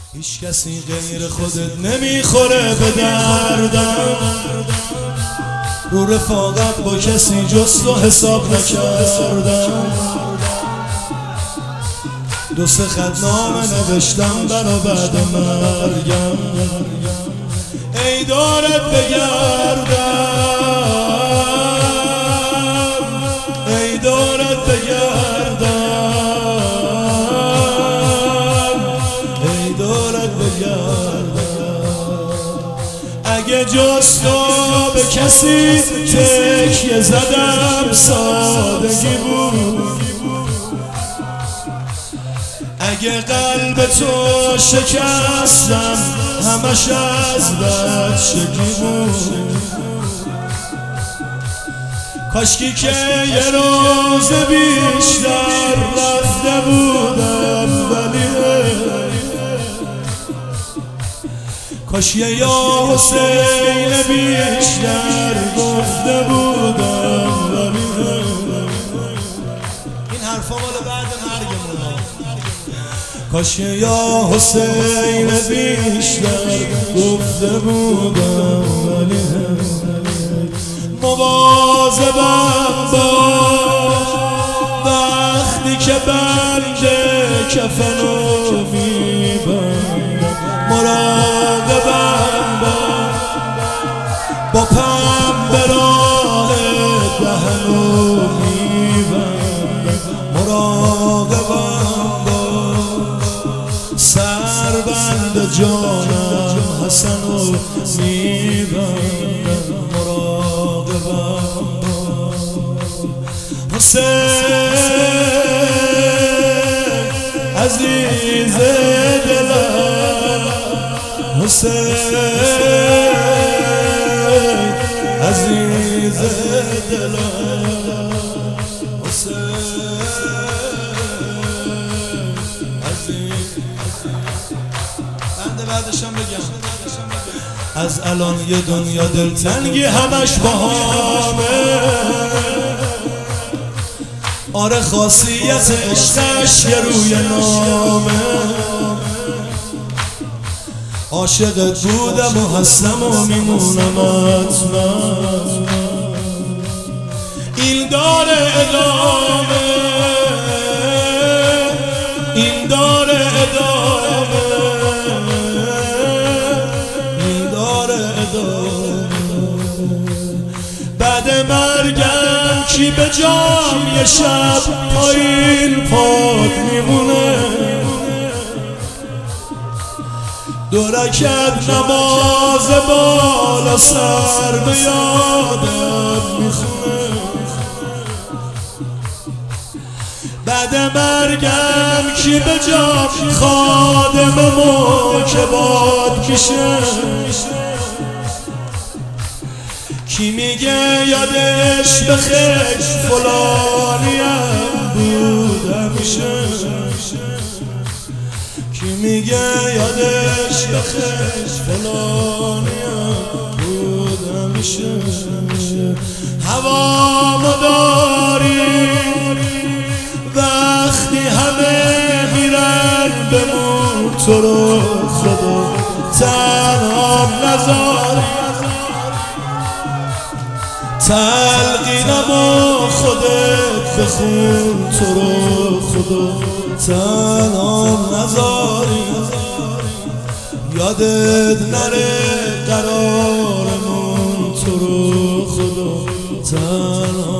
هیچ کسی غیر خودت نمیخوره به دردم. رو رفاقت با کسی جز تو حساب نکردم. دو سه خط نامه نوشتم برا بعد مرگم. ای دارت بگردم، ای دارت بگردم، ای دارت بگردم. اگه جز تو به کسی تکیه زدم سادگی بود. اگه قلب تو شکستم همش از بچگی بود. کاشکی که یه روز بیشتر رفته بودم، ولی کاش یه یا حسین بیشتر گفته بودم، ولی این حرفا مال بعد مرگمونه. کاش یا حسین بیشتر گفته بودم، ولی مواظبم باش وقتی که بند کفنو میبندم. مراقبم باش با پنبه راه دهنو میبندم. مراقبم باش سربند جانم حسنو میبندم. مراقبم حسین عزیز دلم، حسین عزیز دلم، حسین عزیز. بنده بعدشم بگم از الان یه دنیا دلتنگی همش باهامه. آره خاصیت عشقش یه روی نامه. عاشقت بودم و هستم و میمونم حتما. این داره ادامه، این داره ادامه، این داره ادامه. بعد مرگم کی به جام یه شب پایین پاد میمونه. دو رکعت نماز بالا سر به یادم میخونه. بعد مرگم کی به جام خادم موکبات میشه. کی میگه یادش بخیر فلانیم بود همیشه. کی میگه یادش بخیر فلانیم بود همیشه. هوامو داری وقتی همه میرن بمون، تو رو خدا تنها نذار. تلقینمو خودت بخون، تو رو خدا تنها نذاری. یادت نره قرارمون، تو رو خدا تنها